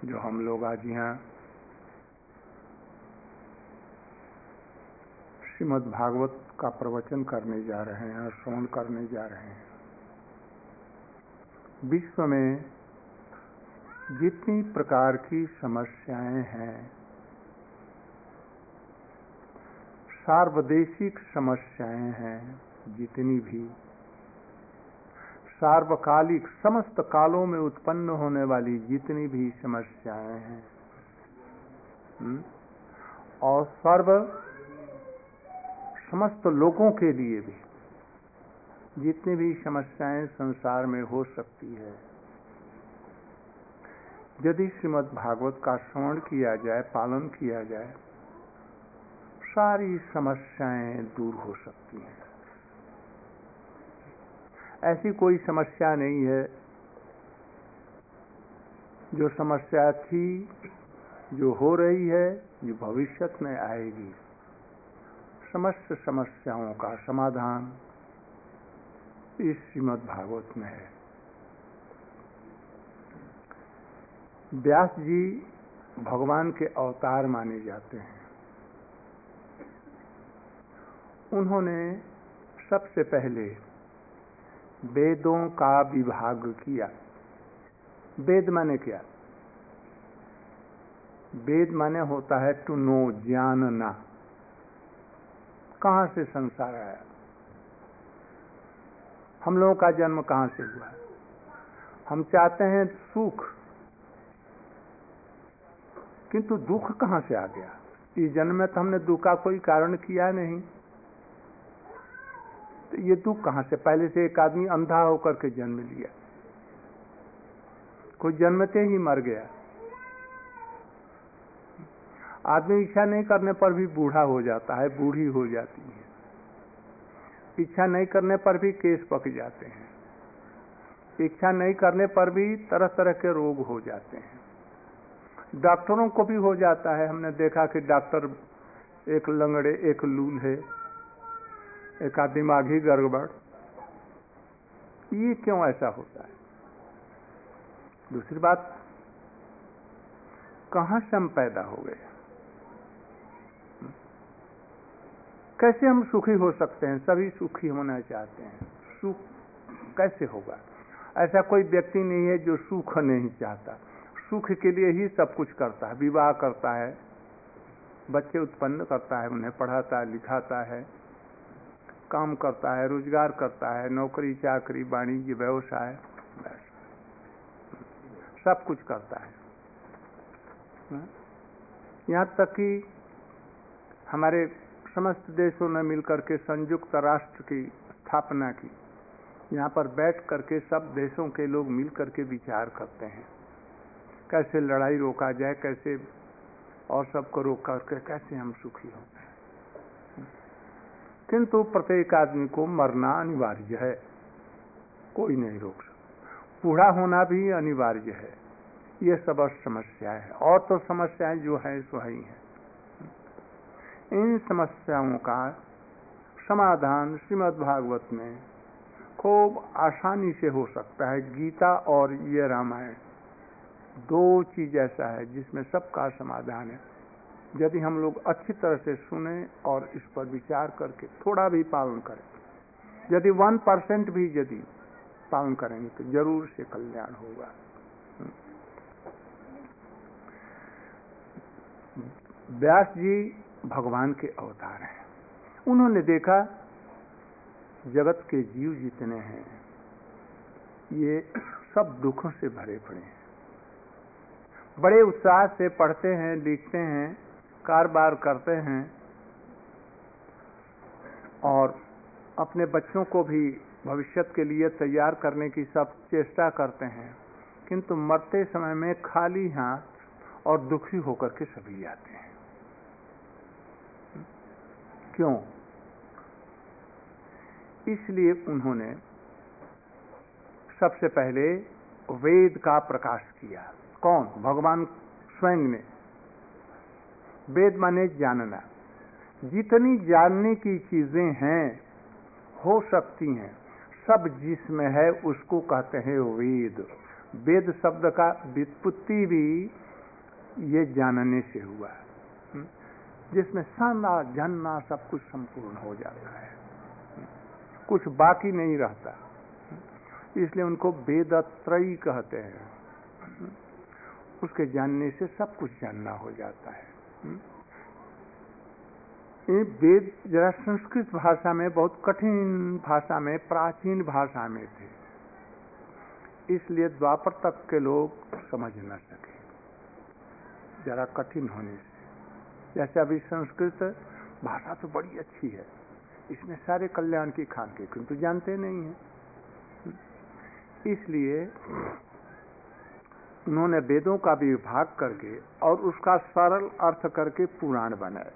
जो हम लोग आज यहाँ श्रीमद् भागवत का प्रवचन करने जा रहे हैं और श्रवण करने जा रहे हैं। विश्व में जितनी प्रकार की समस्याएं हैं, सार्वदेशिक समस्याएं हैं, जितनी भी सार्वकालिक समस्त कालों में उत्पन्न होने वाली जितनी भी समस्याएं हैं, और समस्त लोगों के लिए भी जितनी भी समस्याएं संसार में हो सकती है, यदि श्रीमद् भागवत का श्रवण किया जाए, पालन किया जाए, सारी समस्याएं दूर हो सकती हैं। ऐसी कोई समस्या नहीं है जो समस्या थी, जो हो रही है, जो भविष्य में आएगी। समस्त समस्याओं का समाधान इस श्रीमद् भागवत में है। व्यास जी भगवान के अवतार माने जाते हैं। उन्होंने सबसे पहले वेदों का विभाग किया। वेद माने क्या? वेद माने होता है टू नो, जानना। कहां से संसार आया? हम लोगों का जन्म कहां से हुआ? हम चाहते हैं सुख, किंतु दुख कहां से आ गया? इस जन्म में तो हमने दुख का कोई कारण किया नहीं, तो ये दुख कहां से? पहले से एक आदमी अंधा होकर के जन्म लिया, कोई जन्मते ही मर गया। आदमी इच्छा नहीं करने पर भी बूढ़ा हो जाता है, बूढ़ी हो जाती है। इच्छा नहीं करने पर भी केस पक जाते हैं। इच्छा नहीं करने पर भी तरह तरह के रोग हो जाते हैं। डॉक्टरों को भी हो जाता है। हमने देखा कि डॉक्टर एक लंगड़े, एक लूल्हे, एक दिमागी गड़बड़। ये क्यों ऐसा होता है? दूसरी बात, कहां से हम पैदा हो गए? कैसे हम सुखी हो सकते हैं? सभी सुखी होना चाहते हैं। सुख कैसे होगा? ऐसा कोई व्यक्ति नहीं है जो सुख नहीं चाहता। सुख के लिए ही सब कुछ करता है। विवाह करता है, बच्चे उत्पन्न करता है, उन्हें पढ़ाता है, लिखाता है, काम करता है, रोजगार करता है, नौकरी चाकरी, वाणिज्य, व्यवसाय, सब कुछ करता है। यहाँ तक कि हमारे समस्त देशों ने मिलकर के संयुक्त राष्ट्र की स्थापना की। यहाँ पर बैठ करके सब देशों के लोग मिलकर के विचार करते हैं, कैसे लड़ाई रोका जाए, कैसे और सबको रोक करके कैसे हम सुखी हों। किंतु प्रत्येक आदमी को मरना अनिवार्य है, कोई नहीं रोक सकता। बूढ़ा होना भी अनिवार्य है। ये सब समस्या है। और तो समस्याएं जो है सो ही है। इन समस्याओं का समाधान श्रीमद् भागवत में खूब आसानी से हो सकता है। गीता और ये रामायण दो चीज ऐसा है जिसमें सबका समाधान है। यदि हम लोग अच्छी तरह से सुने और इस पर विचार करके थोड़ा भी पालन करें, यदि 1% भी यदि पालन करेंगे तो जरूर से कल्याण होगा। व्यास जी भगवान के अवतार हैं। उन्होंने देखा जगत के जीव जितने हैं ये सब दुखों से भरे पड़े हैं। बड़े उत्साह से पढ़ते हैं, लिखते हैं, कारोबार करते हैं और अपने बच्चों को भी भविष्य के लिए तैयार करने की सब चेष्टा करते हैं, किंतु मरते समय में खाली हाथ और दुखी होकर के सभी जाते हैं। क्यों? इसलिए उन्होंने सबसे पहले वेद का प्रकाश किया। कौन? भगवान स्वयं ने। वेद माने जानना। जितनी जानने की चीजें हैं, हो सकती हैं, सब जिसमें है उसको कहते हैं वेद। वेद शब्द का व्युत्पत्ति भी ये जानने से हुआ है, जिसमें साना जानना सब कुछ संपूर्ण हो जाता है, कुछ बाकी नहीं रहता। इसलिए उनको वेदत्रयी कहते हैं। उसके जानने से सब कुछ जानना हो जाता है। ये वेद जरा संस्कृत भाषा में, बहुत कठिन भाषा में, प्राचीन भाषा में थे, इसलिए द्वापर तक के लोग समझ न सके, जरा कठिन होने से। जैसे अभी संस्कृत भाषा तो बड़ी अच्छी है, इसमें सारे कल्याण की खाके, किंतु जानते नहीं हैं। इसलिए उन्होंने वेदों का भी विभाग करके और उसका सरल अर्थ करके पुराण बनाए।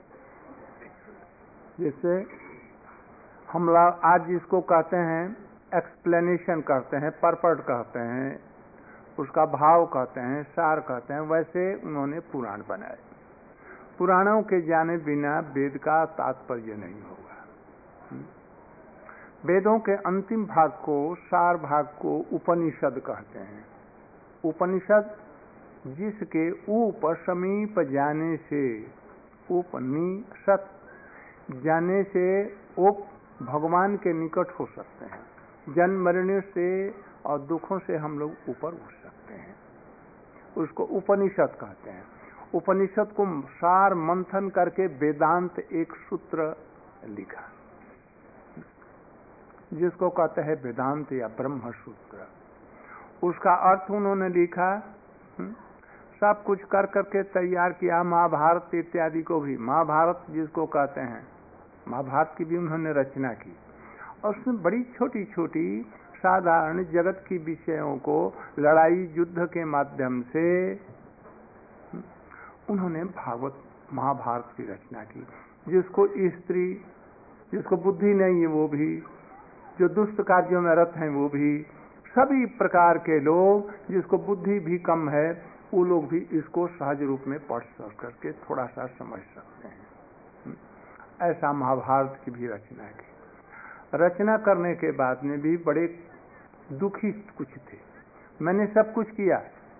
जैसे हम लोग आज जिसको कहते हैं एक्सप्लेनेशन करते हैं, परपट कहते हैं, उसका भाव कहते हैं, सार कहते हैं, वैसे उन्होंने पुराण बनाए। पुराणों के जाने बिना वेद का तात्पर्य नहीं होगा। वेदों के अंतिम भाग को, सार भाग को उपनिषद कहते हैं। उपनिषद जिसके ऊपर समीप जाने से, उपनिषद जाने से वो भगवान के निकट हो सकते हैं। जन्म मरने से और दुखों से हम लोग ऊपर उठ सकते हैं, उसको उपनिषद कहते हैं। उपनिषद को सार मंथन करके वेदांत एक सूत्र लिखा, जिसको कहते हैं वेदांत या ब्रह्म सूत्र। उसका अर्थ उन्होंने लिखा, सब कुछ कर करके तैयार किया। महाभारत इत्यादि को भी, महाभारत जिसको कहते हैं, महाभारत की भी उन्होंने रचना की, और उसमें बड़ी छोटी छोटी साधारण जगत की विषयों को लड़ाई युद्ध के माध्यम से उन्होंने भागवत महाभारत की रचना की। जिसको स्त्री, जिसको बुद्धि नहीं है वो भी, जो दुष्ट कार्यों में रत हैं वो भी, सभी प्रकार के लोग जिसको बुद्धि भी कम है वो लोग भी इसको सहज रूप में पढ़ करके थोड़ा सा समझ सकते हैं। ऐसा महाभारत की भी रचना की। रचना करने के बाद में भी बड़े दुखी कुछ थे। मैंने सब कुछ किया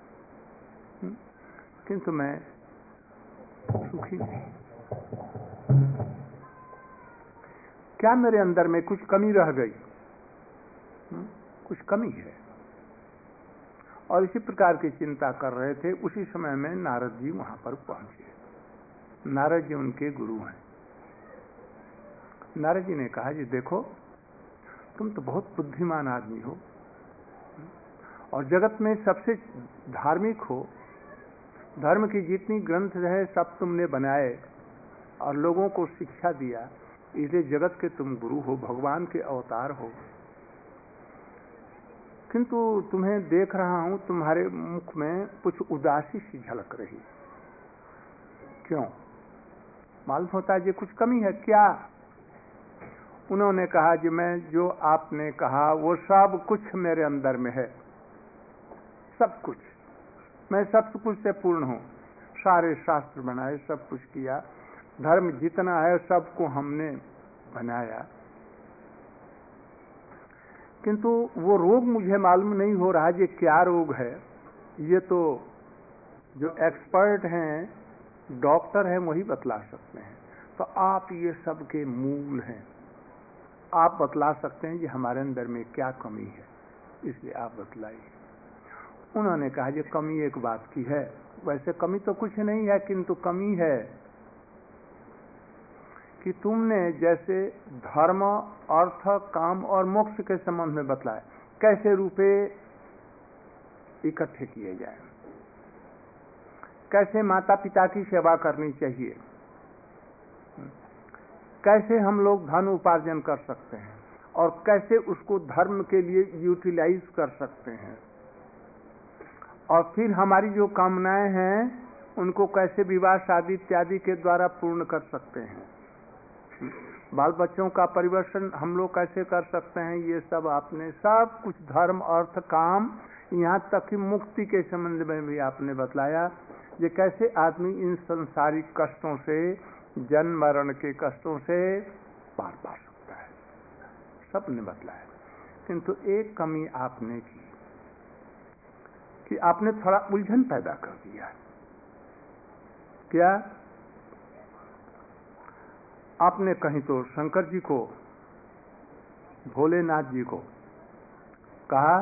किंतु मैं सुखी नहीं। क्या मेरे अंदर में कुछ कमी रह गई? कुछ कमी है। और इसी प्रकार की चिंता कर रहे थे। उसी समय में नारद जी वहां पर पहुंचे। नारद जी उनके गुरु हैं। नारद जी ने कहा, जी देखो, तुम तो बहुत बुद्धिमान आदमी हो और जगत में सबसे धार्मिक हो। धर्म की जितनी ग्रंथ है सब तुमने बनाए और लोगों को शिक्षा दिया, इसलिए जगत के तुम गुरु हो, भगवान के अवतार हो। किंतु तुम्हें देख रहा हूं, तुम्हारे मुख में कुछ उदासी सी झलक रही। क्यों? मालूम होता है जी कुछ कमी है क्या? उन्होंने कहा, जी मैं जो आपने कहा वो सब कुछ मेरे अंदर में है, सब कुछ। मैं सब कुछ से पूर्ण हूं। सारे शास्त्र बनाए, सब कुछ किया, धर्म जितना है सबको हमने बनाया, किंतु वो रोग मुझे मालूम नहीं हो रहा ये क्या रोग है। ये तो जो एक्सपर्ट हैं, डॉक्टर हैं, वही बतला सकते हैं। तो आप ये सब के मूल हैं, आप बतला सकते हैं कि हमारे अंदर में क्या कमी है, इसलिए आप बतलाइए। उन्होंने कहा, ये कमी एक बात की है। वैसे कमी तो कुछ नहीं है, किंतु कमी है कि तुमने जैसे धर्म, अर्थ, काम और मोक्ष के संबंध में बतलाया, कैसे रुपए इकट्ठे किए जाए, कैसे माता पिता की सेवा करनी चाहिए, कैसे हम लोग धन उपार्जन कर सकते हैं और कैसे उसको धर्म के लिए यूटिलाइज कर सकते हैं, और फिर हमारी जो कामनाएं हैं उनको कैसे विवाह शादी इत्यादि के द्वारा पूर्ण कर सकते हैं, बाल बच्चों का परिवर्तन हम लोग कैसे कर सकते हैं। ये सब आपने सब कुछ धर्म, अर्थ, काम, यहाँ तक कि मुक्ति के संबंध में भी आपने बतलाया। ये कैसे आदमी इन संसारिक कष्टों से, जन्म मरण के कष्टों से पार पा सकता है, सब ने बतलाया। किंतु एक कमी आपने की कि आपने थोड़ा उलझन पैदा कर दिया। क्या आपने कहीं तो शंकर जी को, भोलेनाथ जी को कहा,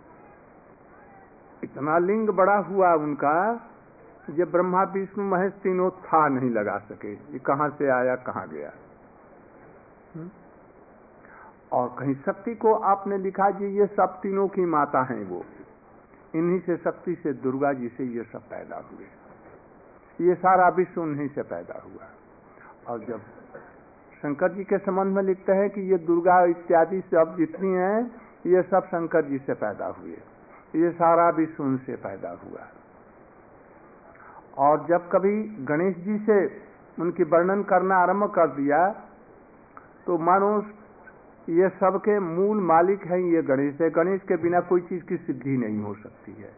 इतना लिंग बड़ा हुआ उनका, ये ब्रह्मा विष्णु महेश तीनों था नहीं लगा सके, ये कहां से आया कहां गया। और कहीं शक्ति को आपने लिखा जी ये सब तीनों की माता हैं, वो इन्हीं से, शक्ति से, दुर्गा जी से ये सब पैदा हुए, ये सारा विश्व उन्हीं से पैदा हुआ। और जब शंकर जी के संबंध में लिखते हैं कि ये दुर्गा इत्यादि सब जितनी हैं ये सब शंकर जी से पैदा हुए, ये सारा विश्व उनसे पैदा हुआ। और जब कभी गणेश जी से उनकी वर्णन करना आरंभ कर दिया तो मानो ये सब के मूल मालिक हैं ये गणेश है, गणेश के बिना कोई चीज की सिद्धि नहीं हो सकती है।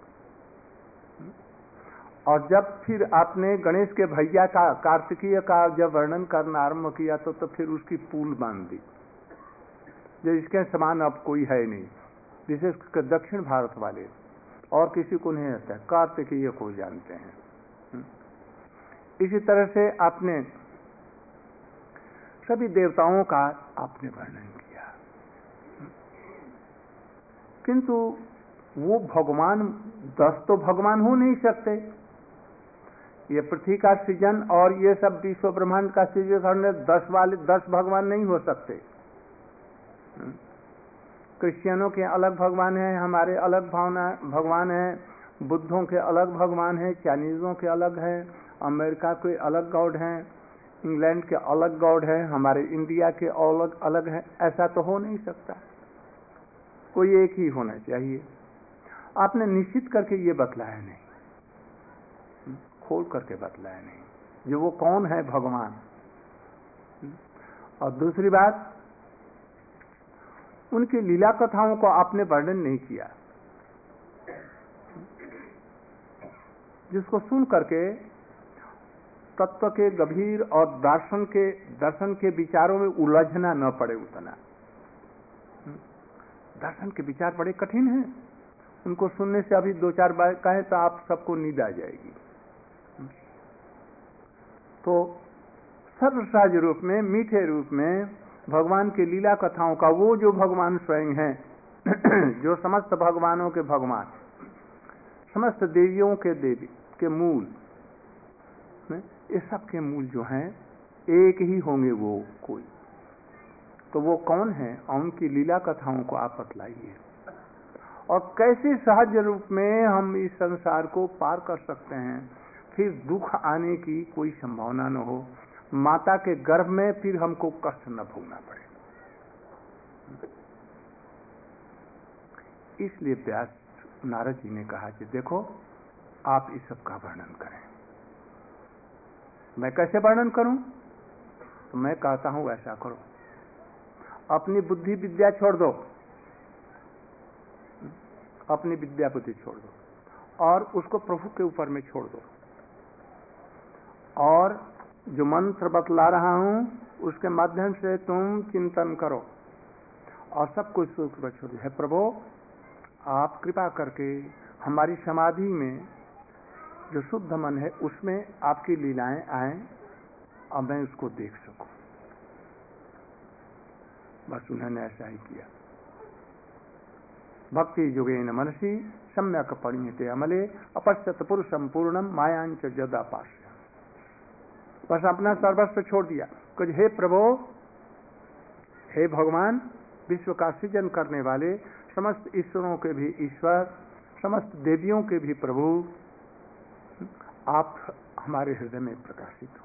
और जब फिर आपने गणेश के भैया का, कार्तिकीय का जब वर्णन करना आरंभ किया तो फिर उसकी पूल बांध दी, जो इसके समान अब कोई है नहीं, विशेष कर दक्षिण भारत वाले और किसी को नहीं आता है, कार्तिकीय को जानते हैं। इसी तरह से आपने सभी देवताओं का आपने वर्णन किया, किंतु वो भगवान 10 तो भगवान हो नहीं सकते। ये पृथ्वी का सृजन और ये सब विश्व ब्रह्मांड का सृजन करने 10 भगवान नहीं हो सकते। क्रिश्चियनों के अलग भगवान हैं, हमारे अलग भगवान हैं, बुद्धों के अलग भगवान हैं, चाइनीजों के अलग हैं, अमेरिका के अलग गॉड हैं, इंग्लैंड के अलग गॉड हैं, हमारे इंडिया के अलग अलग हैं। ऐसा तो हो नहीं सकता, कोई एक ही होना चाहिए। आपने निश्चित करके ये बतलाया नहीं, खोल करके बतलाया नहीं जो वो कौन है भगवान। और दूसरी बात, उनकी लीला कथाओं को आपने वर्णन नहीं किया, जिसको सुन करके तत्व के गंभीर और दर्शन के विचारों में उलझना न पड़े उतना। दर्शन के विचार बड़े कठिन हैं, उनको सुनने से अभी 2-4 बार कहें तो आप सबको नींद आ जाएगी। तो सरल सहज रूप में, मीठे रूप में भगवान की लीला कथाओं का, वो जो भगवान स्वयं हैं जो समस्त भगवानों के भगवान, समस्त देवियों के देवी के मूल, ये सब के मूल जो हैं एक ही होंगे, वो कोई तो वो कौन है, और उनकी लीला कथाओं को आप बतलाइए। और कैसे सहज रूप में हम इस संसार को पार कर सकते हैं, फिर दुख आने की कोई संभावना न हो, माता के गर्भ में फिर हमको कष्ट न भोगना पड़े। इसलिए व्यास नारद जी ने कहा कि देखो आप इस सब का वर्णन करें। मैं कैसे वर्णन करूं? तो मैं कहता हूं ऐसा करो, अपनी बुद्धि विद्या छोड़ दो, अपनी विद्या बुद्धि छोड़ दो और उसको प्रभु के ऊपर में छोड़ दो, और जो मंत्र बतला रहा हूं उसके माध्यम से तुम चिंतन करो और सब कुछ छोड़ दो। है प्रभु, आप कृपा करके हमारी समाधि में जो शुद्ध मन है उसमें आपकी लीलाएं आए और मैं उसको देख सकूं। बस उन्होंने ऐसा ही किया। भक्ति योगेन मनसी सम्यक परिणीते अमले अपश्यत पुरुषम पूर्णम मायांच जदापास्य। बस अपना सर्वस्व छोड़ दिया, कुछ हे प्रभु, हे भगवान, विश्व का सृजन करने वाले, समस्त ईश्वरों के भी ईश्वर, समस्त देवियों के भी प्रभु, आप हमारे हृदय में प्रकाशित हो।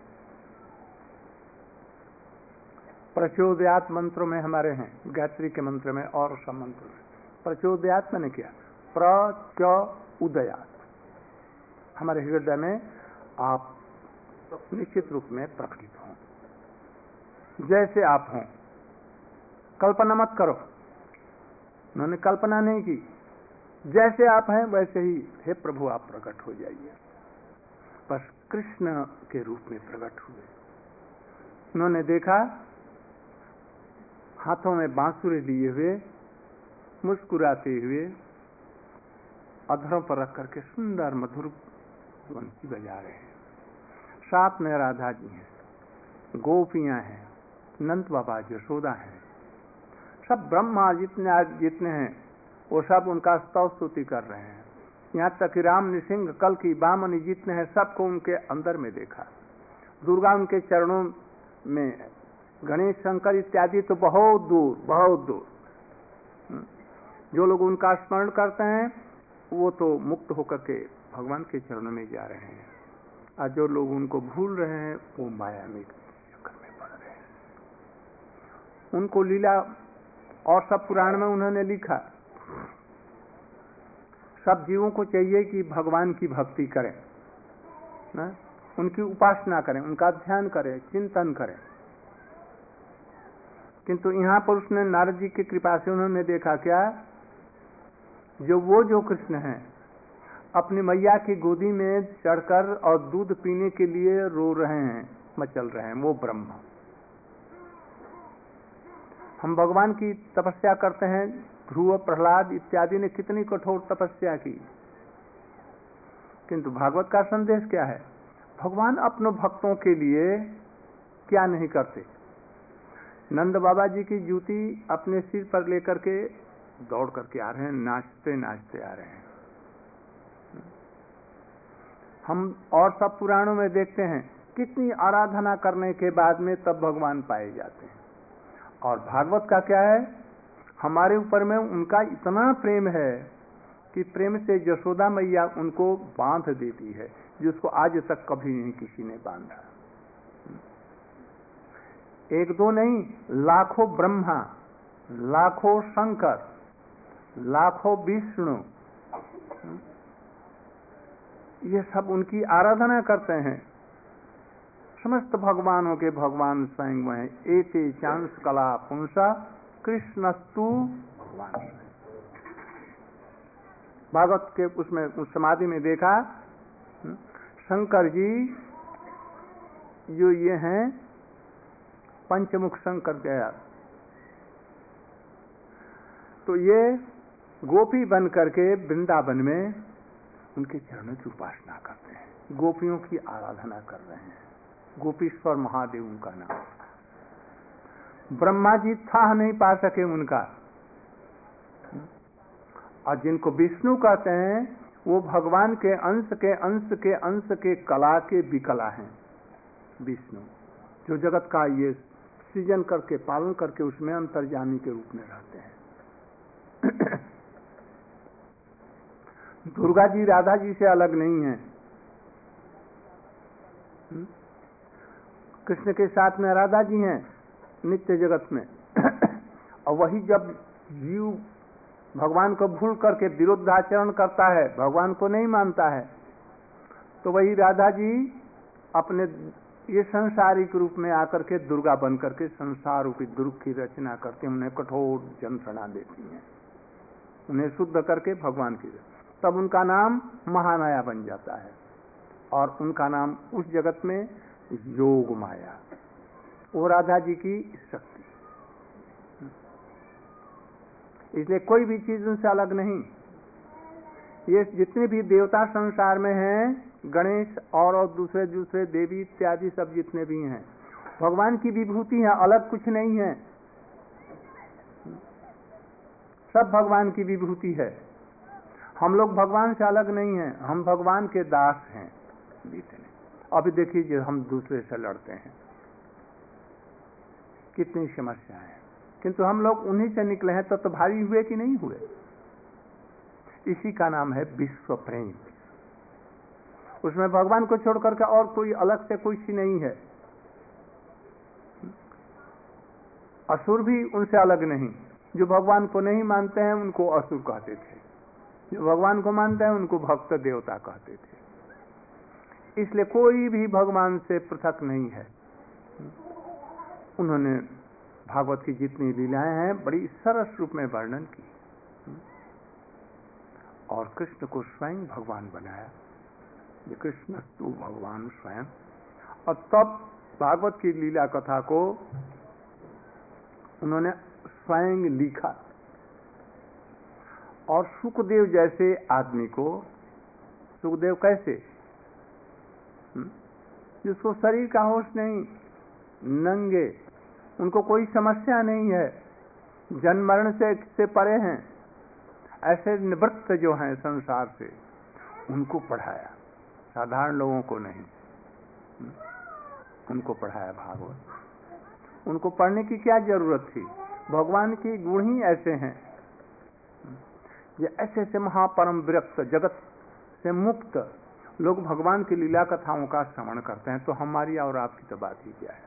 प्रचोदयात मंत्रों में हमारे हैं, गायत्री के मंत्र में और सब मंत्र में प्रचोदयात मैंने किया, प्रचोदयात, हमारे हृदय में आप निश्चित रूप में प्रकटित हों, जैसे आप हों। कल्पना मत करो, उन्होंने कल्पना नहीं की, जैसे आप हैं वैसे ही हे प्रभु आप प्रकट हो जाइए। बस कृष्ण के रूप में प्रकट हुए। उन्होंने देखा हाथों में बांसुरी लिए हुए, मुस्कुराते हुए, अधरों पर रख करके सुंदर मधुर बंसी बजा रहे हैं। साथ में राधा जी हैं, गोपियां हैं, नंद बाबा, यशोदा हैं, सब ब्रह्मा जितने जितने हैं वो सब उनका स्तव स्तुति कर रहे हैं। यहाँ तक कि राम, नृसिंह, कल की, वामन जितने हैं सबको उनके अंदर में देखा। दुर्गा उनके चरणों में, गणेश, शंकर इत्यादि तो बहुत दूर बहुत दूर। जो लोग उनका स्मरण करते हैं वो तो मुक्त होकर के भगवान के चरणों में जा रहे हैं, और जो लोग उनको भूल रहे हैं वो माया में चक्कर में पड़ रहे हैं। उनको लीला और सब पुराण में उन्होंने लिखा। सब जीवों को चाहिए कि भगवान की भक्ति करें ना, उनकी उपासना करें, उनका ध्यान करें, चिंतन करें। किंतु यहाँ पर उसने नारद जी की कृपा से उन्होंने देखा क्या, जो कृष्ण हैं अपनी मैया की गोदी में चढ़कर और दूध पीने के लिए रो रहे हैं, मचल रहे हैं, वो ब्रह्म। हम भगवान की तपस्या करते हैं, ध्रुव, प्रहलाद इत्यादि ने कितनी कठोर तपस्या की, किंतु भागवत का संदेश क्या है? भगवान अपने भक्तों के लिए क्या नहीं करते। नंद बाबा जी की जूती अपने सिर पर लेकर के दौड़ करके आ रहे हैं, नाचते नाचते आ रहे हैं। हम और सब पुराणों में देखते हैं कितनी आराधना करने के बाद में तब भगवान पाए जाते हैं। और भागवत का क्या है, हमारे ऊपर में उनका इतना प्रेम है कि प्रेम से यशोदा मैया उनको बांध देती है, जिसको आज तक कभी नहीं किसी ने बांधा। एक दो नहीं, लाखों ब्रह्मा, लाखों शंकर, लाखों विष्णु, ये सब उनकी आराधना करते हैं। समस्त भगवानों के भगवान स्वयं वह हैं। एते चांस कला पुंसा कृष्णस्तु भगवान। भागवत के उसमें उस समाधि में देखा, शंकर जी जो ये हैं पंचमुख शंकर गया, तो ये गोपी बन करके वृंदावन में उनके चरणों की उपासना करते हैं, गोपियों की आराधना कर रहे हैं। गोपीश्वर महादेव उनका नाम। ब्रह्मा जी था नहीं पा सके उनका, और जिनको विष्णु कहते हैं वो भगवान के अंश के अंश के अंश के कला के विकला हैं। विष्णु जो जगत का ये सृजन करके पालन करके उसमें अंतर्यामी के रूप में रहते हैं। दुर्गा जी राधा जी से अलग नहीं है। कृष्ण के साथ में राधा जी हैं नित्य जगत में। और वही जब जीव भगवान को भूल करके विरुद्धाचरण करता है, भगवान को नहीं मानता है, तो वही राधा जी अपने ये संसारिक रूप में आकर के दुर्गा बन करके संसार रूपी दुर्ग की रचना करके उन्हें कठोर यंत्रणा देती हैं, उन्हें शुद्ध करके भगवान की, तब उनका नाम महामाया बन जाता है। और उनका नाम उस जगत में योग माया, वो राधा जी की शक्ति। इसलिए कोई भी चीज उनसे अलग नहीं। ये जितने भी देवता संसार में हैं, गणेश और दूसरे दूसरे देवी इत्यादि सब जितने भी हैं, भगवान की विभूति है, अलग कुछ नहीं है। सब भगवान की विभूति है। हम लोग भगवान से अलग नहीं हैं, हम भगवान के दास हैं। अभी देखिए हम दूसरे से लड़ते हैं, कितनी समस्या है, किंतु हम लोग उन्हीं से निकले हैं, तो भारी हुए कि नहीं हुए। इसी का नाम है विश्व प्रेम। उसमें भगवान को छोड़ करके और कोई अलग से कुछ नहीं है। असुर भी उनसे अलग नहीं। जो भगवान को नहीं मानते हैं उनको असुर कहते थे, जो भगवान को मानते हैं उनको भक्त देवता कहते थे। इसलिए कोई भी भगवान से पृथक नहीं है। उन्होंने भागवत की जितनी लीलाएं हैं बड़ी सरस रूप में वर्णन की, और कृष्ण को स्वयं भगवान बनाया। ये कृष्ण तू भगवान स्वयं। और तब भागवत की लीला कथा को उन्होंने स्वयं लिखा, और सुखदेव जैसे आदमी को, सुखदेव कैसे, जिसको शरीर का होश नहीं, नंगे, उनको कोई समस्या नहीं है, जन्म मरण से परे हैं, ऐसे निवृत्त जो हैं संसार से, उनको पढ़ाया, साधारण लोगों को नहीं, उनको पढ़ाया भागवत। उनको पढ़ने की क्या जरूरत थी? भगवान के गुण ही ऐसे हैं। ये ऐसे ऐसे महापरम विरक्त, जगत से मुक्त लोग भगवान की लीला कथाओं का श्रवण करते हैं, तो हमारी और आपकी तो बात ही क्या है।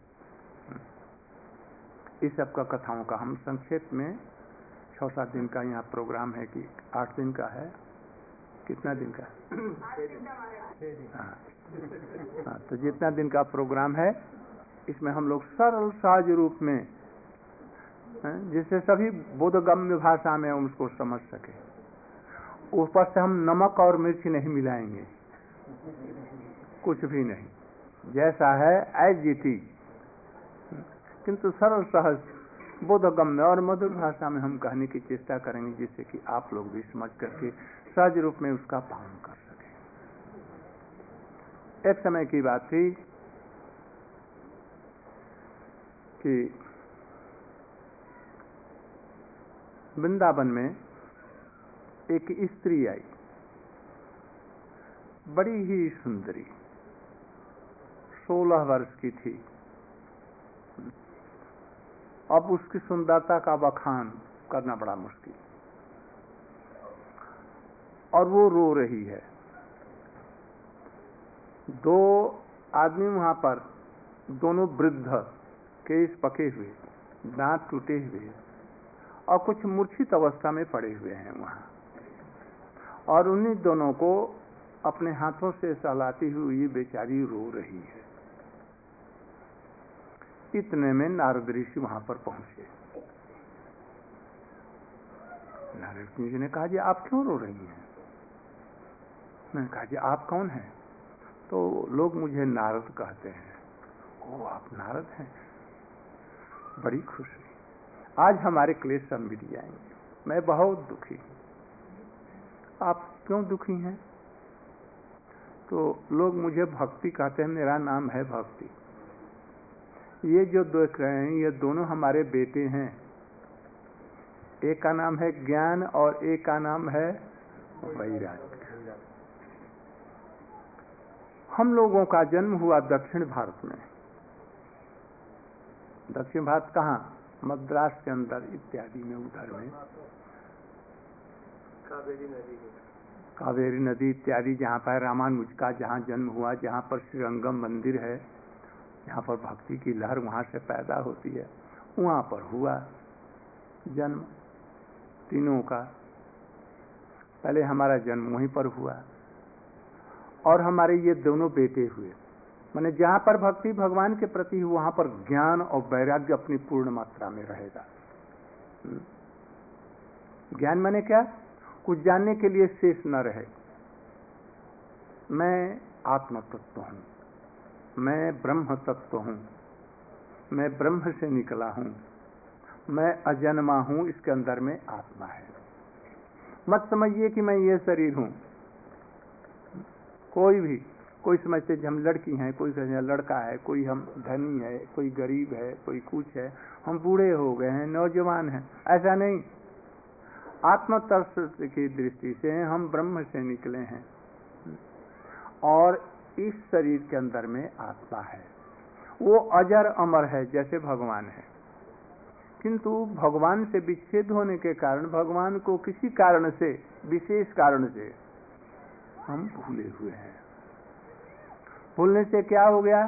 इस सब का कथाओं का हम संक्षेप में 6-7 दिन का यहाँ प्रोग्राम है कि 8 दिन का है, कितना दिन का? 6 दिन। हाँ, तो जितना दिन का प्रोग्राम है इसमें हम लोग सरल सहज रूप में, जिससे सभी बोधगम्य भाषा में उसको समझ सके। ऊपर से हम नमक और मिर्च नहीं मिलाएंगे, कुछ भी नहीं, जैसा है एज इट इज, किंतु सरल सहज बोधगम्य और मधुर भाषा में हम कहने की चेष्टा करेंगे, जिससे कि आप लोग भी समझ करके सहज रूप में उसका पालन कर सकें। एक समय की बात थी कि वृंदावन में एक स्त्री आई, बड़ी ही सुंदरी, 16 वर्ष की थी। अब उसकी सुंदरता का बखान करना बड़ा मुश्किल, और वो रो रही है। 2 आदमी वहां पर, दोनों वृद्ध, केश पके हुए, दांत टूटे हुए और कुछ मूर्छित अवस्था में पड़े हुए हैं वहां, और उन्हीं दोनों को अपने हाथों से सहलाती हुई ये बेचारी रो रही है। इतने में नारद ऋषि वहां पर पहुंचे। नारद ऋषि ने कहा, जी आप क्यों रो रही हैं? मैंने कहा, जी आप कौन हैं? तो लोग मुझे नारद कहते हैं। ओ, आप नारद हैं, बड़ी खुशी, आज हमारे क्लेश सब मिट जाएंगे, मैं बहुत दुखी हूं। आप क्यों दुखी हैं? तो लोग मुझे भक्ति कहते हैं, मेरा नाम है भक्ति। ये जो देख रहे हैं ये दोनों हमारे बेटे हैं, एक का नाम है ज्ञान और एक का नाम है वैराग्य। हम लोगों का जन्म हुआ दक्षिण भारत में। दक्षिण भारत कहाँ? मद्रास के अंदर इत्यादि में, उधर में कावेरी नदी इत्यादि, जहाँ पर रामानुज का जहाँ जन्म हुआ, जहाँ पर श्रीरंगम मंदिर है, जहाँ पर भक्ति की लहर वहाँ से पैदा होती है, वहाँ पर हुआ जन्म तीनों का। पहले हमारा जन्म वहीं पर हुआ, और हमारे ये दोनों बेटे हुए। माने जहाँ पर भक्ति भगवान के प्रति वहाँ पर ज्ञान और वैराग्य अपनी पूर्ण मात्रा में रहेगा। ज्ञान माने क्या? कुछ जानने के लिए शेष न रहे। मैं आत्म तत्व हूँ, मैं ब्रह्म तत्व हूँ, मैं ब्रह्म से निकला हूँ, मैं अजन्मा हूँ, इसके अंदर में आत्मा है। मत समझिए कि मैं ये शरीर हूँ। कोई समझते हम लड़की हैं, कोई समझते लड़का है, कोई हम धनी है, कोई गरीब है, कोई कुछ है, हम बूढ़े हो गए हैं, नौजवान हैं। ऐसा नहीं, आत्म तत्व की दृष्टि से हम ब्रह्म से निकले हैं, और इस शरीर के अंदर में आत्मा है, वो अजर अमर है जैसे भगवान है। किंतु भगवान से विच्छेद होने के कारण, भगवान को किसी कारण से, विशेष कारण से हम भूले हुए हैं। भूलने से क्या हो गया?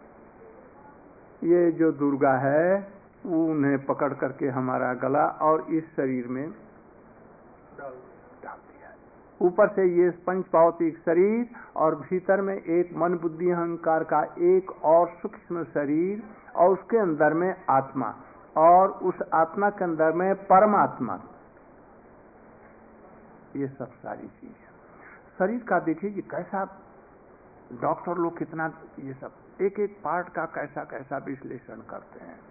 ये जो दुर्गा है वो उन्हें पकड़ करके हमारा गला और इस शरीर में डाल दिया। ऊपर से ये पंच भौतिक शरीर, और भीतर में एक मन बुद्धि अहंकार का एक और सूक्ष्म शरीर, और उसके अंदर में आत्मा, और उस आत्मा के अंदर में परमात्मा। ये सब सारी चीज है। शरीर का देखिए कि कैसा डॉक्टर लोग कितना ये सब एक एक पार्ट का कैसा कैसा विश्लेषण करते हैं,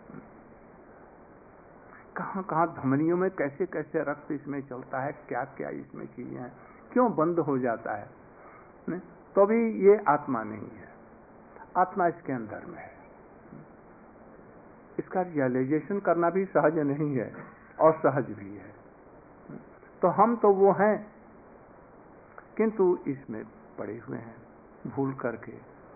कहाँ कहाँ धमनियों में कैसे कैसे रक्त इसमें चलता है, क्या क्या इसमें चीजें हैं, क्यों बंद हो जाता है, तो भी ये आत्मा नहीं है। आत्मा इसके अंदर में है। इसका रियलाइजेशन करना भी सहज नहीं है और सहज भी है। तो हम तो वो हैं, किंतु इसमें पड़े हुए हैं भूल करके।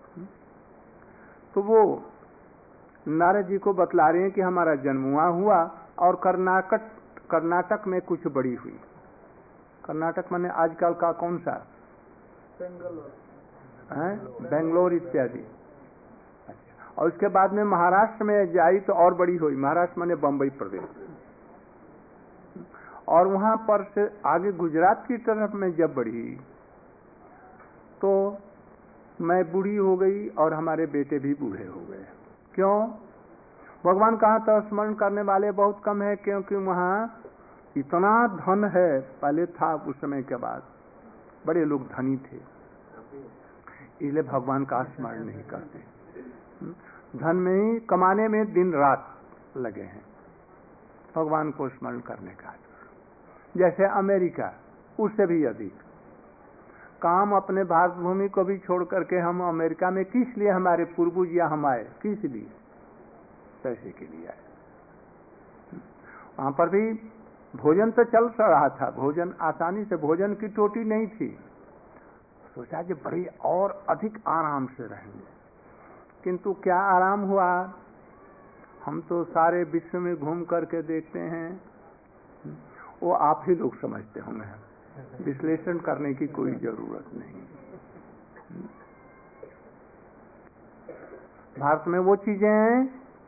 तो वो नारद जी को बतला रहे हैं कि हमारा जन्म वहां हुआ और कर्नाटक में कुछ बड़ी हुई। कर्नाटक माने आजकल का कौन सा, बेंगलोर इत्यादि। और उसके बाद में महाराष्ट्र में जाई तो और बड़ी हुई। महाराष्ट्र माने बंबई प्रदेश। और वहां पर से आगे गुजरात की तरफ में जब बढ़ी तो मैं बूढ़ी हो गई और हमारे बेटे भी बूढ़े हो गए। क्यों? भगवान कहाँ तो स्मरण करने वाले बहुत कम है, क्योंकि वहां इतना धन है। पहले था, उस समय के बाद बड़े लोग धनी थे, इसलिए भगवान का स्मरण नहीं करते। धन में ही कमाने में दिन रात लगे हैं, भगवान को स्मरण करने का। जैसे अमेरिका, उससे भी अधिक काम अपने भारत भूमि को भी छोड़ करके हम अमेरिका में किस लिए, हमारे पूर्वज या हम आए, किस लिए? पैसे के लिए आए। वहां पर भी भोजन तो चल रहा था, भोजन आसानी से, भोजन की टोटी नहीं थी। सोचा कि बड़ी और अधिक आराम से रहेंगे, किंतु क्या आराम हुआ? हम तो सारे विश्व में घूम करके देखते हैं, वो आप ही लोग समझते होंगे, विश्लेषण करने की कोई जरूरत नहीं। भारत में वो चीजें हैं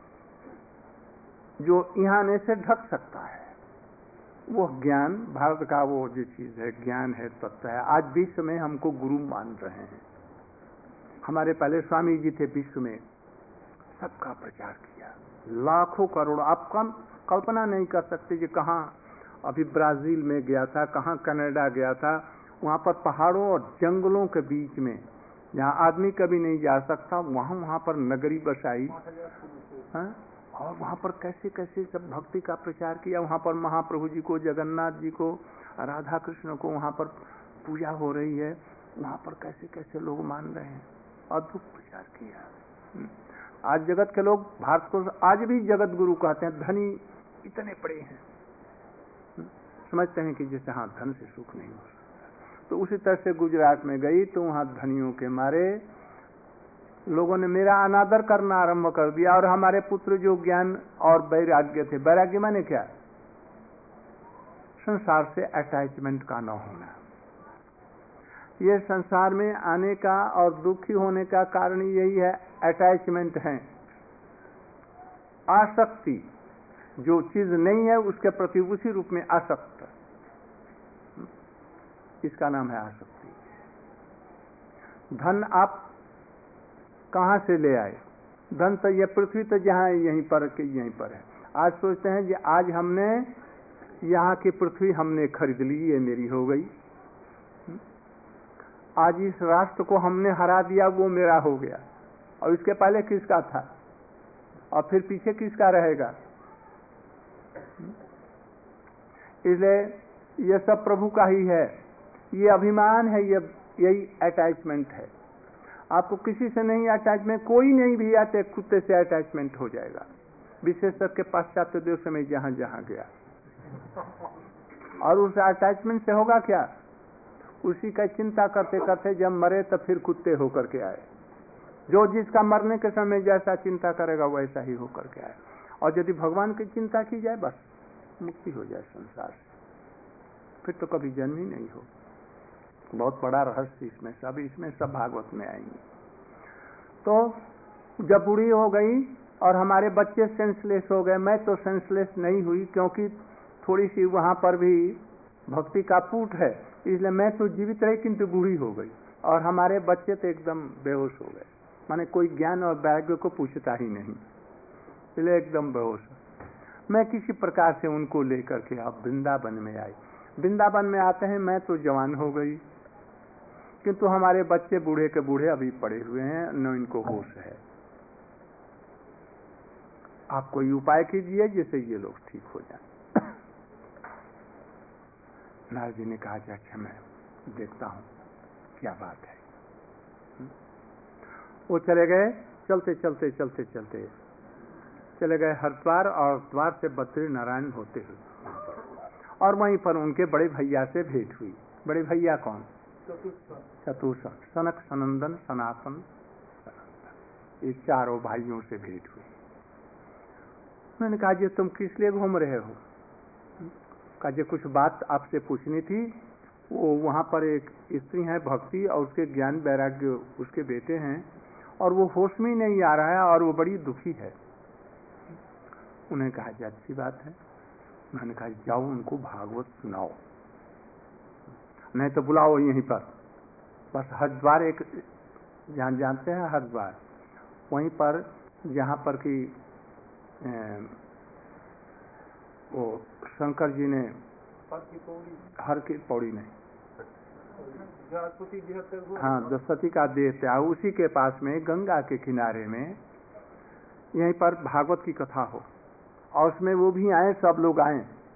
जो यहाँ आने से ढक सकता है। वो ज्ञान, भारत का वो जो चीज है, ज्ञान है, तत्व है। आज विश्व में हमको गुरु मान रहे हैं। हमारे पहले स्वामी जी थे, विश्व में सबका प्रचार किया, लाखों करोड़ों। आप कल्पना नहीं कर सकते कि कहाँ, अभी ब्राजील में गया था, कहाँ कनाडा गया था, वहां पर पहाड़ों और जंगलों के बीच में, जहाँ आदमी कभी नहीं जा सकता, वहां पर नगरी बसाई। और वहां पर कैसे कैसे सब भक्ति का प्रचार किया। वहां पर महाप्रभु जी को, जगन्नाथ जी को, राधा कृष्ण को वहां पर पूजा हो रही है। वहां पर कैसे कैसे लोग मान रहे हैं, अद्भुत प्रचार किया। आज जगत के लोग भारत को आज भी जगत गुरु कहते हैं। धनी इतने बड़े हैं, समझते हैं कि जैसे हाँ, धन से सुख नहीं हो सकता। तो उसी तरह से गुजरात में गई तो वहां धनियों के मारे लोगों ने मेरा अनादर करना आरंभ कर दिया। और हमारे पुत्र जो ज्ञान और वैराग्य थे, वैराग्य माने क्या? संसार से अटैचमेंट का न होना। ये संसार में आने का और दुखी होने का कारण यही है, अटैचमेंट है, आसक्ति। जो चीज नहीं है उसके प्रति उसी रूप में आसक्त, इसका नाम है आसक्ति। धन आप कहां से ले आए? धन तो ये पृथ्वी तो जहां यहीं पर के यहीं पर है। आज सोचते हैं कि आज हमने यहाँ की पृथ्वी हमने खरीद ली, ये मेरी हो गई। आज इस राष्ट्र को हमने हरा दिया, वो मेरा हो गया। और इसके पहले किसका था और फिर पीछे किसका रहेगा? इसलिए ये सब प्रभु का ही है। ये अभिमान है, ये यही अटैचमेंट है। आपको किसी से नहीं अटैचमेंट, कोई नहीं भी आते, कुत्ते से अटैचमेंट हो जाएगा, विशेषकर के पाश्चात्य देश में जहां जहां गया। और उस अटैचमेंट से होगा क्या? उसी का चिंता करते करते जब मरे तो फिर कुत्ते होकर के आए। जो जिसका मरने के समय जैसा चिंता करेगा वैसा ही होकर के आए। और यदि भगवान की चिंता की जाए, बस मुक्ति हो जाए संसार से, फिर तो कभी जन्म ही नहीं हो। बहुत बड़ा रहस्य इसमें, सब भागवत में आएंगे। तो जब बूढ़ी हो गई और हमारे बच्चे सेंसलेस हो गए, मैं तो सेंसलेस नहीं हुई, क्योंकि थोड़ी सी वहां पर भी भक्ति का पूट है, इसलिए मैं तो जीवित रही, किंतु बूढ़ी हो गई। और हमारे बच्चे तो एकदम बेहोश हो गए, माने कोई ज्ञान और वैराग्य को पूछता ही नहीं, इसलिए एकदम बेहोश। मैं किसी प्रकार से उनको लेकर के अब वृंदावन में आई। वृंदावन में आते हैं, मैं तो जवान हो गई, किंतु हमारे बच्चे बूढ़े के बूढ़े अभी पड़े हुए हैं, न इनको होश है। आप कोई उपाय कीजिए जिससे ये लोग ठीक हो जाएं। नारद जी ने कहा, अच्छा मैं देखता हूं क्या बात है। वो चले गए, चलते चलते चलते चलते चले गए हरिद्वार, और द्वार से बद्री नारायण होते हुए, और वहीं पर उनके बड़े भैया से भेंट हुई। बड़े भैया कौन? चतुर्थ, सनक, सनंदन, सनातन, ये चारों भाइयों से भेंट हुई। मैंने कहा जी तुम किस लिए घूम रहे हो? कहा जी कुछ बात आपसे पूछनी थी। वो वहाँ पर एक स्त्री है भक्ति, और उसके ज्ञान वैराग्य उसके बेटे हैं, और वो होश में नहीं आ रहा है, और वो बड़ी दुखी है। उन्हें कहा जी अच्छी बात है। मैंने कहा जाओ उनको भागवत सुनाओ, नहीं तो बुलाओ यहीं पर। बस हरिद्वार एक जानते हैं हरिद्वार, वहीं पर जहाँ पर कि वो शंकर जी ने हर की पौड़ी नहीं, हाँ दशरथी का देह त्याग, उसी के पास में गंगा के किनारे में यहीं पर भागवत की कथा हो, और उसमें वो भी आए, सब लोग आए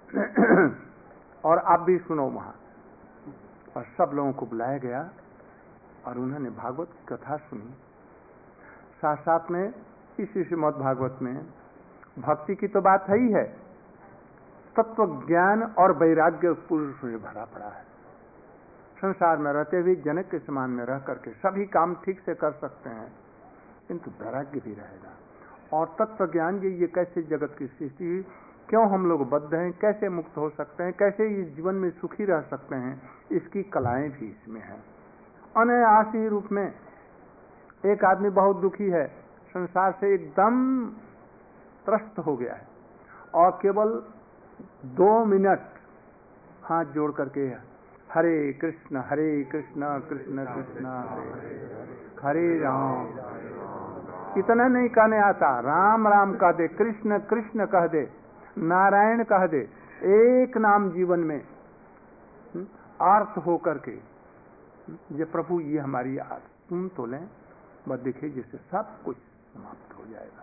और आप भी सुनो वहाँ। और सब लोगों को बुलाया गया और उन्होंने भागवत की कथा सुनी। साथ साथ में इस श्रीमद् भागवत में भक्ति की तो बात है ही है, तत्व ज्ञान और वैराग्य पुरुष में भरा पड़ा है। संसार में रहते हुए जनक के समान में रह करके सभी काम ठीक से कर सकते हैं, किंतु वैराग्य भी रहेगा। और तत्व ज्ञान ये कैसे जगत की सृष्टि, क्यों हम लोग बद्ध हैं, कैसे मुक्त हो सकते हैं, कैसे इस जीवन में सुखी रह सकते हैं, इसकी कलाएं भी इसमें हैं। अनायासी रूप में एक आदमी बहुत दुखी है, संसार से एकदम त्रस्त हो गया है, और केवल 2 मिनट हाथ जोड़ करके हरे कृष्ण कृष्ण कृष्ण हरे राम, इतना नहीं कहने आता, राम राम कह दे, कृष्ण कृष्ण कह दे, नारायण कह दे, एक नाम जीवन में अर्थ हो करके ये प्रभु ये हमारी तुम तो लें, बस देखिए जिससे सब कुछ समाप्त हो जाएगा।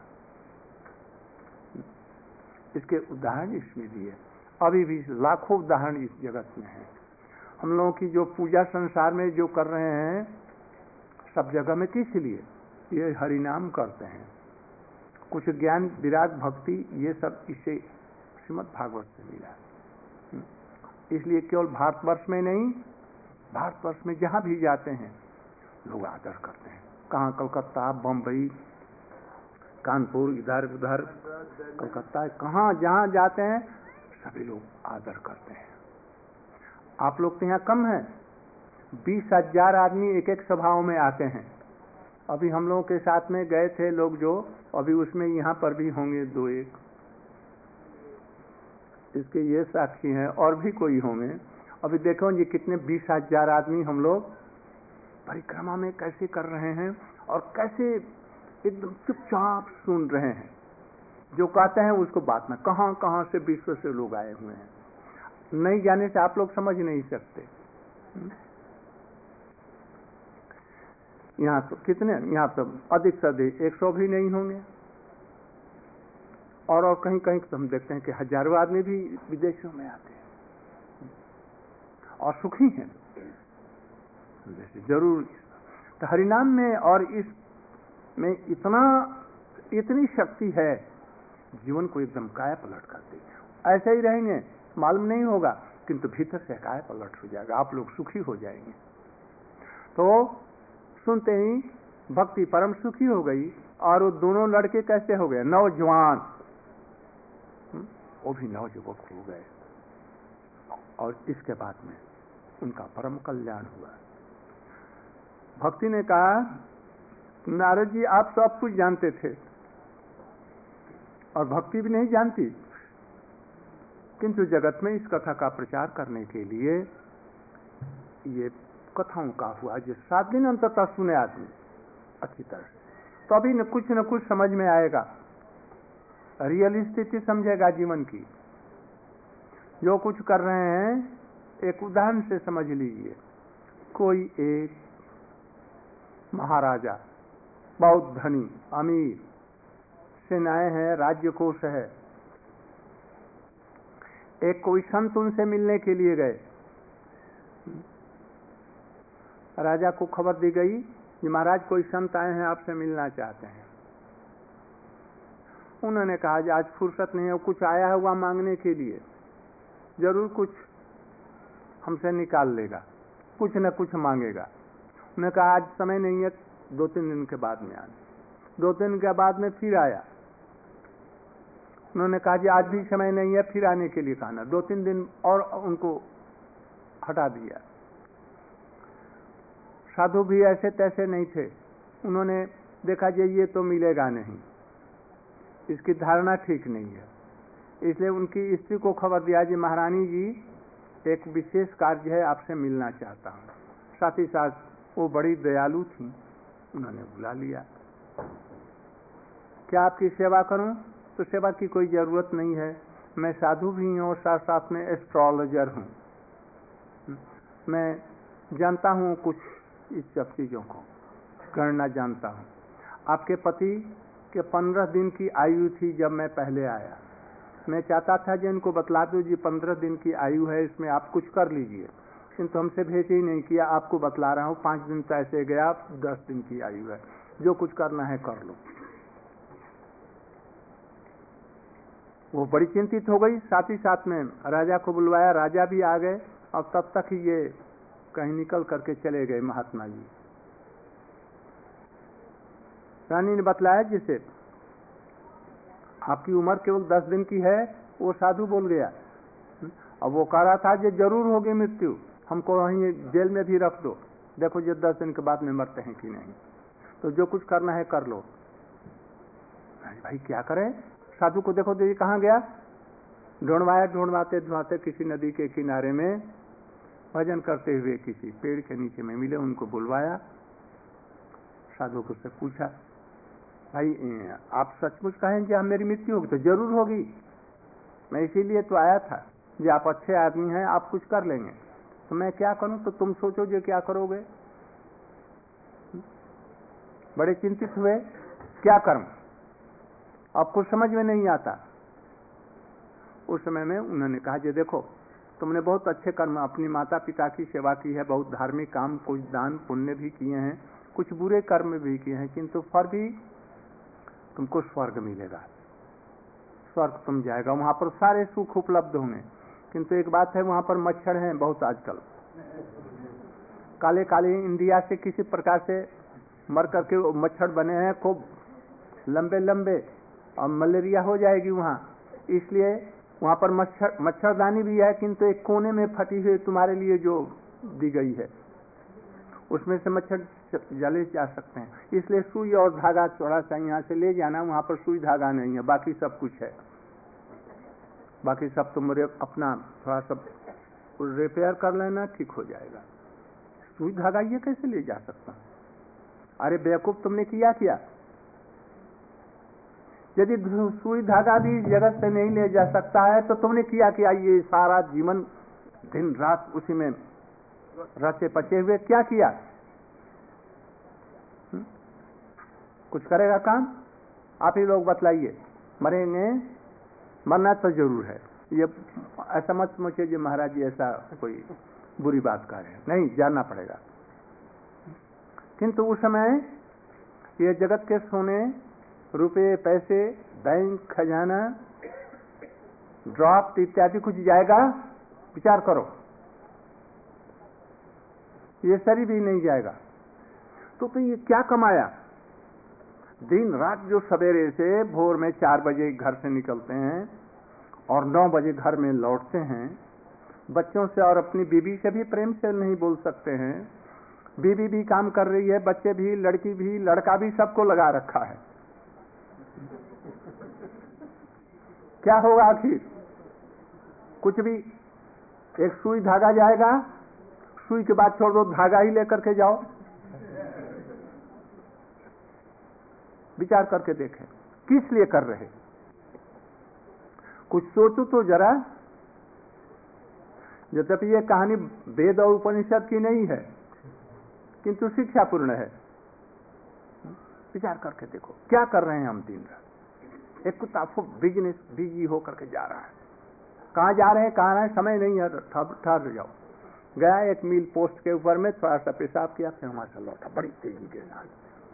इसके उदाहरण इसमें दिए, अभी भी लाखों उदाहरण इस जगत में हैं। हम लोगों की जो पूजा संसार में जो कर रहे हैं सब जगह में, किस लिए? ये हरिनाम करते हैं, कुछ ज्ञान विराग भक्ति ये सब इसे श्रीमद् भागवत से मिला। इसलिए केवल भारतवर्ष में नहीं, भारतवर्ष में जहां भी जाते हैं लोग आदर करते हैं। कहाँ? कलकत्ता, बम्बई, कानपुर, इधर उधर, कलकत्ता, कहाँ जहां जाते हैं सभी लोग आदर करते हैं। आप लोग तो यहाँ कम हैं, 20,000 आदमी एक एक सभाओं में आते हैं। अभी हम लोगों के साथ में गए थे लोग जो, अभी उसमें यहाँ पर भी होंगे 2-1, इसके ये साक्षी हैं, और भी कोई होंगे। अभी देखो ये कितने 20,000 आदमी हम लोग परिक्रमा में कैसे कर रहे हैं, और कैसे एकदम चुपचाप सुन रहे हैं। जो कहते हैं उसको बात में, कहां कहां से विश्व से लोग आए हुए हैं, नहीं जाने से आप लोग समझ नहीं सकते। यहाँ तो कितने, यहाँ तो अधिक से अधिक 100 भी नहीं होंगे, और कहीं कहीं तो हम देखते हैं कि हजारों आदमी भी विदेशों में आते हैं और सुखी हैं जरूर। तो हरिनाम में और इसमें इतनी शक्ति है, जीवन को एकदम काया पलट करती है। ऐसे ही रहेंगे मालूम नहीं होगा, किंतु भीतर से काया पलट हो जाएगा, आप लोग सुखी हो जाएंगे। तो सुनते ही भक्ति परम सुखी हो गई, और वो दोनों लड़के कैसे हो गए? नौजवान, वो भी नवयुवक हो गए, और इसके बाद में उनका परम कल्याण हुआ। भक्ति ने कहा नारद जी आप सब कुछ जानते थे, और भक्ति भी नहीं जानती, किंतु जगत में इस कथा का प्रचार करने के लिए ये कथाओं का हुआ, जो 7 दिन अंततः सुने आदमी अच्छी तरह से, तो अभी न कुछ समझ में आएगा, रियल स्थिति समझेगा जीवन की। जो कुछ कर रहे हैं एक उदाहरण से समझ लीजिए। कोई एक महाराजा, बहुत धनी, अमीर, सेनाएं हैं, राज्य कोष है, एक कोई संत उनसे मिलने के लिए गए। राजा को खबर दी गई जी महाराज कोई संत आए हैं आपसे मिलना चाहते हैं। उन्होंने कहा जी आज फुर्सत नहीं है, कुछ आया हुआ मांगने के लिए, जरूर कुछ हमसे निकाल लेगा, कुछ न कुछ मांगेगा। उन्होंने कहा आज समय नहीं है, 2-3 दिन के बाद में आना। 2 दिन के बाद में फिर आया। उन्होंने कहा जी आज भी समय नहीं है, फिर आने के लिए कहना। 2-3 दिन और उनको हटा दिया। साधु भी ऐसे तैसे नहीं थे। उन्होंने देखा जी ये तो मिलेगा नहीं, इसकी धारणा ठीक नहीं है, इसलिए उनकी स्त्री को खबर दिया जी महारानी जी एक विशेष कार्य है, आपसे मिलना चाहता हूँ। साथ ही साथ वो बड़ी दयालु थी, उन्होंने बुला लिया। क्या आपकी सेवा करूं? तो सेवा की कोई जरूरत नहीं है, मैं साधु भी हूँ और साथ साथ में एस्ट्रोलॉजर हूँ, मैं जानता हूँ कुछ इस सब चीजों को गणना जानता हूँ। आपके पति के 15 दिन की आयु थी जब मैं पहले आया, मैं चाहता था जी इनको बतला दूं जी 15 दिन की आयु है, इसमें आप कुछ कर लीजिए, किंतु हमसे भेज ही नहीं किया। आपको बतला रहा हूँ 5 दिन तो ऐसे गया, 10 दिन की आयु है, जो कुछ करना है कर लो। वो बड़ी चिंतित हो गई। साथ ही साथ में राजा को बुलवाया, राजा भी आ गए और तब तक ही ये कहीं निकल करके चले गए महात्मा जी। रानी ने बतलाया जिसे आपकी उम्र केवल 10 दिन की है, वो साधु बोल गया। अब वो कह रहा था कि जरूर होगी मृत्यु, हमको वहीं जेल में भी रख दो, देखो जो 10 दिन के बाद में मरते हैं कि नहीं, तो जो कुछ करना है कर लो। भाई क्या करें? साधु को देखो देखिए कहाँ गया, ढूंढवाया, ढूंढवाते ढूंढवाते किसी नदी के किनारे में भजन करते हुए किसी पेड़ के नीचे में मिले, उनको बुलवाया। साधु को से पूछा भाई आप सचमुच कहें कि मेरी मृत्यु होगी? तो जरूर होगी, मैं इसीलिए तो आया था जी, आप अच्छे आदमी हैं, आप कुछ कर लेंगे, तो मैं क्या करूं? तो तुम सोचो जो क्या करोगे। बड़े चिंतित हुए, क्या करूं, आपको समझ में नहीं आता। उस समय में उन्होंने कहा जी देखो तुमने बहुत अच्छे कर्म, अपनी माता पिता की सेवा की है, बहुत धार्मिक काम, कुछ दान पुण्य भी किए हैं, कुछ बुरे कर्म भी किए हैं, किंतु फिर भी तुमको स्वर्ग मिलेगा, स्वर्ग तुम जाएगा, वहां पर सारे सुख उपलब्ध होंगे। किंतु एक बात है, वहां पर मच्छर हैं बहुत, आजकल काले काले इंडिया से किसी प्रकार से मर करके मच्छर बने हैं खूब लंबे लंबे, और मलेरिया हो जाएगी वहां, इसलिए वहां पर मच्छरदानी भी है, किंतु एक कोने में फटी हुई तुम्हारे लिए जो दी गई है, उसमें से मच्छर जले जा सकते हैं, इसलिए सुई और धागा थोड़ा सा यहाँ से ले जाना, वहां पर सुई धागा नहीं है, बाकी सब कुछ है, बाकी सब तुम अपना थोड़ा सा रिपेयर कर लेना, ठीक हो जाएगा। सुई धागा ये कैसे ले जा सकता? अरे बेवकूफ, तुमने किया क्या? यदि सुई धागा भी जगत से नहीं ले जा सकता है तो तुमने किया क्या? ये सारा जीवन दिन रात उसी में रचे पचे हुए क्या किया? कुछ करेगा काम? आप ही लोग बतलाइए। मरेंगे, मरना तो जरूर है, ये ऐसा मत सोचिए जी महाराज जी ऐसा कोई बुरी बात कर रहे हैं, नहीं, जानना पड़ेगा। किंतु उस समय ये जगत के सोने, रुपए, पैसे, बैंक खजाना, ड्रॉप इत्यादि कुछ जाएगा? विचार करो, ये शरीर भी नहीं जाएगा। तो ये क्या कमाया? दिन रात जो सवेरे से भोर में 4 बजे घर से निकलते हैं और 9 बजे घर में लौटते हैं, बच्चों से और अपनी बीवी से भी प्रेम से नहीं बोल सकते हैं, बीवी भी काम कर रही है, बच्चे भी, लड़की भी, लड़का भी, सबको लगा रखा है। क्या होगा आखिर? कुछ भी। एक सुई धागा जाएगा, सुई के बाद छोड़ दो, धागा ही लेकर के जाओ। विचार करके देखें किस लिए कर रहे, कुछ सोचो तो जरा। यद्यपि ये कहानी वेद और उपनिषद की नहीं है, किंतु शिक्षापूर्ण है। विचार करके देखो क्या कर रहे हैं हम दिन रात। एक कुत्ता बिजनेस बिजी होकर के जा रहा है, कहाँ जा रहे हैं, कहाँ रहे, समय नहीं है, ठहर जाओ। गया 1 मील पोस्ट के ऊपर में, थोड़ा सा पेशाब किया, फिर वहां से लौटा बड़ी तेजी के साथ।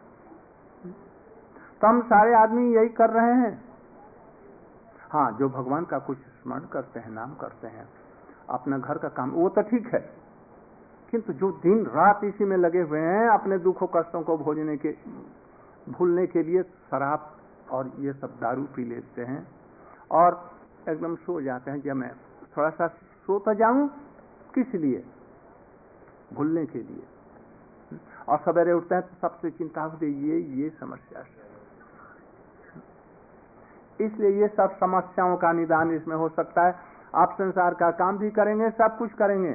तो हम सारे आदमी यही कर रहे हैं। हाँ, जो भगवान का कुछ स्मरण करते हैं, नाम करते हैं, अपना घर का काम, वो तो ठीक है, किंतु जो दिन रात इसी में लगे हुए हैं, अपने दुखों कष्टों को भूलने के लिए शराब और ये सब दारू पी लेते हैं और एकदम सो जाते हैं। जब मैं थोड़ा सा सो तो जाऊं, किस लिए? भूलने के लिए। और सवेरे उठते हैं तो सबसे चिंता होती है, ये समस्या है। इसलिए ये सब समस्याओं का निदान इसमें हो सकता है। आप संसार का काम भी करेंगे, सब कुछ करेंगे,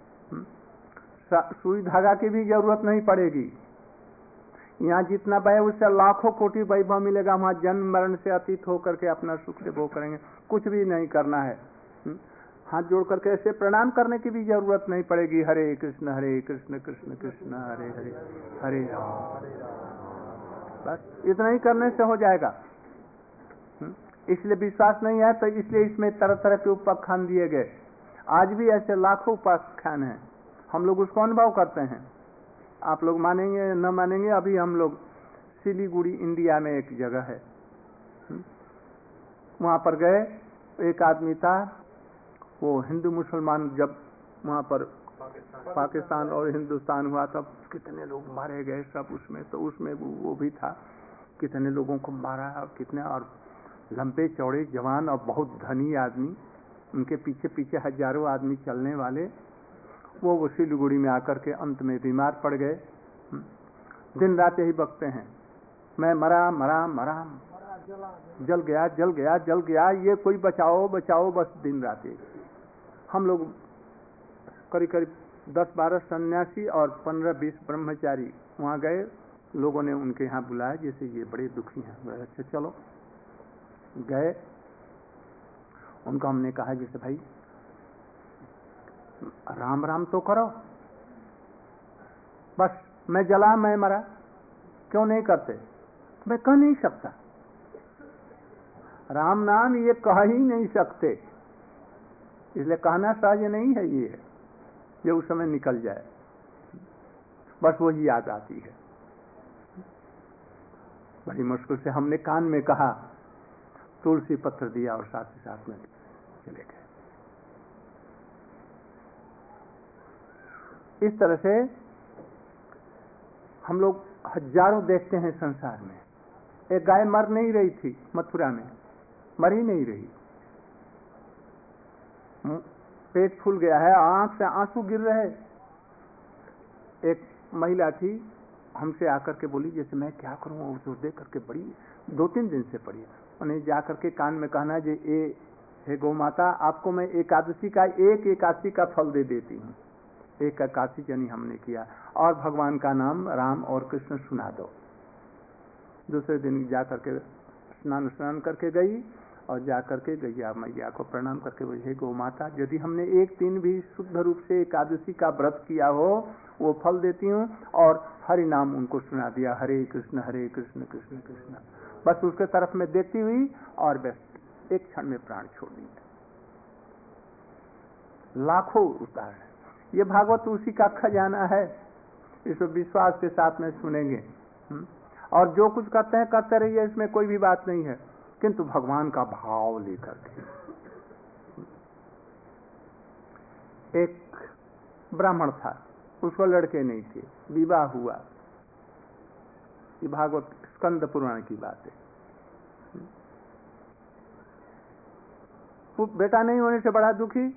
सुई धागा की भी जरूरत नहीं पड़ेगी। यहाँ जितना वह उससे लाखों कोटि वैभव मिलेगा, वहां जन्म मरण से अतीत होकर के अपना सुख से भोग करेंगे। कुछ भी नहीं करना है, हाथ जोड़ करके ऐसे प्रणाम करने की भी जरूरत नहीं पड़ेगी। हरे कृष्ण कृष्ण कृष्ण हरे हरे, हरे राम। बस इतना ही करने से हो जाएगा। इसलिए विश्वास नहीं है तो इसलिए इसमें तरह तरह के उपाख्यान दिए गए। आज भी ऐसे लाखों उपाख्यान हैं, हम लोग उसको अनुभव करते हैं। आप लोग मानेंगे न मानेंगे, अभी हम लोग सिलीगुड़ी इंडिया में एक जगह है, वहां पर गए। एक आदमी था, वो हिंदू मुसलमान, जब वहां पर पाकिस्तान और हिंदुस्तान हुआ तब कितने लोग मारे गए सब उसमें। तो उसमें वो भी था, कितने लोगों को मारा और कितने, और लंबे चौड़े जवान और बहुत धनी आदमी, उनके पीछे पीछे हजारों आदमी चलने वाले। वो सिलीगुड़ी में आकर के अंत में बीमार पड़ गए। दिन रात यही बकते हैं, मैं मरा मरा मरा, जल गया जल गया जल गया, ये कोई बचाओ बचाओ, बस दिन रात यही। हम लोग करीब करीब 10-12 सन्यासी और 15-20 ब्रह्मचारी वहां गए। लोगों ने उनके यहाँ बुलाया, जैसे ये बड़े दुखी हैं। अच्छा चलो गए, उनको हमने कहा जैसे भाई राम राम तो करो, बस मैं जला मैं मरा, क्यों नहीं करते? मैं कह नहीं सकता, राम नाम ये कह ही नहीं सकते, इसलिए कहना सहज नहीं है। ये उस समय निकल जाए, बस वही याद आती है। बड़ी मुश्किल से हमने कान में कहा, तुलसी पत्र दिया और साथ ही साथ में चले गए। इस तरह से हम लोग हजारों देखते हैं संसार में। एक गाय मर नहीं रही थी मथुरा में, मर ही नहीं रही, पेट फूल गया है, आंख से आंसू गिर रहे। एक महिला थी, हमसे आकर के बोली जैसे मैं क्या करूं, वो तो देख करके बड़ी 2-3 दिन से पड़ी। उन्हें जाकर के कान में कहना जे हे गौ माता, आपको मैं एकादशी का फल दे देती हूँ। एक एकादशी जनी हमने किया और भगवान का नाम राम और कृष्ण सुना दो। दूसरे दिन जाकर के स्नान करके गई और जाकर के गैया मैया को प्रणाम करके बोले, हे गौ माता, यदि हमने एक दिन भी शुद्ध रूप से एकादशी का व्रत किया हो, वो फल देती हूँ। और हरि नाम उनको सुना दिया, हरे कृष्ण कृष्ण कृष्ण। बस उसके तरफ में देखती हुई और बस एक क्षण में प्राण छोड़ दिए। लाखों उदाहरण, ये भागवत उसी का खजाना है, इसको विश्वास के साथ में सुनेंगे। और जो कुछ करते हैं करते रहिए, इसमें कोई भी बात नहीं है, किंतु भगवान का भाव लेकर के। एक ब्राह्मण था, उसको लड़के नहीं थे, विवाह हुआ। ये भागवत स्कंद पुराण की बात है। वो बेटा नहीं होने से बड़ा दुखी।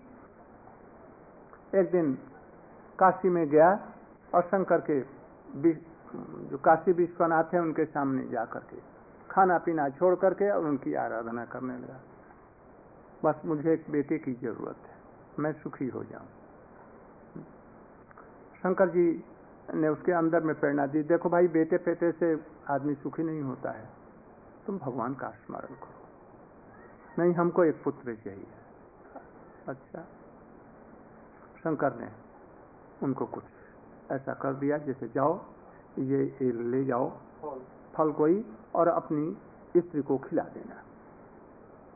एक दिन काशी में गया और शंकर के जो काशी विश्वनाथ है उनके सामने जाकर के खाना पीना छोड़ करके और उनकी आराधना करने लगा। बस मुझे एक बेटे की जरूरत है, मैं सुखी हो जाऊं। शंकर जी ने उसके अंदर में प्रेरणा दी, देखो भाई, बेटे पेटे से आदमी सुखी नहीं होता है, तुम भगवान का स्मरण करो। नहीं, हमको एक पुत्र चाहिए। अच्छा, शंकर ने उनको कुछ ऐसा कर दिया जैसे जाओ ये ले जाओ फल कोई और अपनी स्त्री को खिला देना।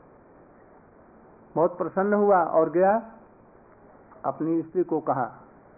बहुत प्रसन्न हुआ और गया, अपनी स्त्री को कहा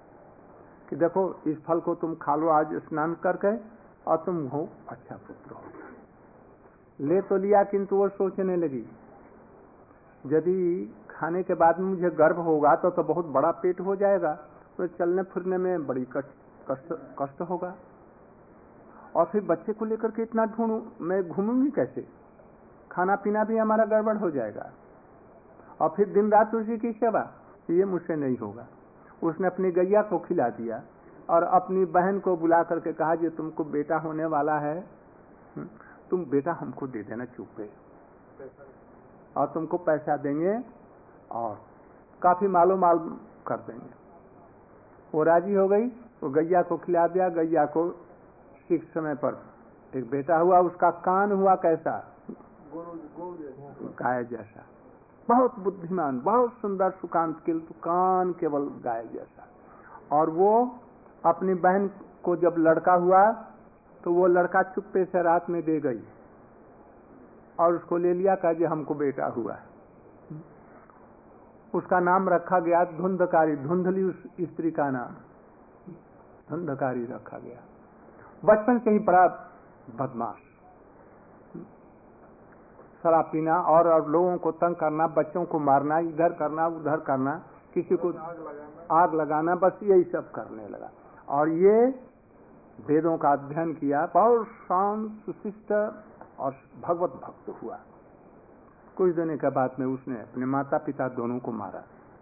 कि देखो इस फल को तुम खा लो आज स्नान करके और तुम हो अच्छा पुत्र हो। ले तो लिया, किंतु वो सोचने लगी यदि खाने के बाद में मुझे गर्भ होगा तो बहुत बड़ा पेट हो जाएगा, तो चलने फिरने में बड़ी कष्ट होगा, और फिर बच्चे को लेकर के इतना ढूंढूं, मैं घूमूंगी कैसे, खाना पीना भी हमारा गड़बड़ हो जाएगा, और फिर दिन रात उसी की सेवा, ये मुझसे नहीं होगा। उसने अपनी गैया को खिला दिया और अपनी बहन को बुला करके कहा कि तुमको बेटा होने वाला है, तुम बेटा हमको दे देना चुपे, और तुमको पैसा देंगे और काफी मालो माल कर देंगे। वो राजी हो गई, वो गैया को खिला दिया। गैया को ठीक समय पर एक बेटा हुआ, उसका कान हुआ कैसा, गाय जैसा, बहुत बुद्धिमान, बहुत सुंदर सुकांत, किंतु कान केवल गाय जैसा। और वो अपनी बहन को जब लड़का हुआ तो वो लड़का चुप्पे से रात में दे गई और उसको ले लिया, कहा कि हमको बेटा हुआ। उसका नाम रखा गया धुंधकारी, धुंधली उस स्त्री का नाम धुंधकारी रखा गया। बचपन से ही बड़ा बदमाश, शराब पीना और लोगों को तंग करना, बच्चों को मारना, इधर करना उधर करना, किसी को आग लगाना, बस यही सब करने लगा। और ये वेदों का अध्ययन किया, बहुत शांत सुशिष्ट और भगवत भक्त हुआ। कुछ दिन के बाद में उसने अपने माता पिता दोनों को मारा।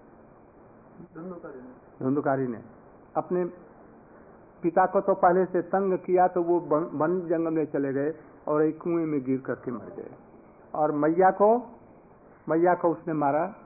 धुंधकारी ने अपने पिता को तो पहले से तंग किया, तो वो वन जंगल में चले गए और एक कुएं में गिर करके मर गए। और मैया को उसने मारा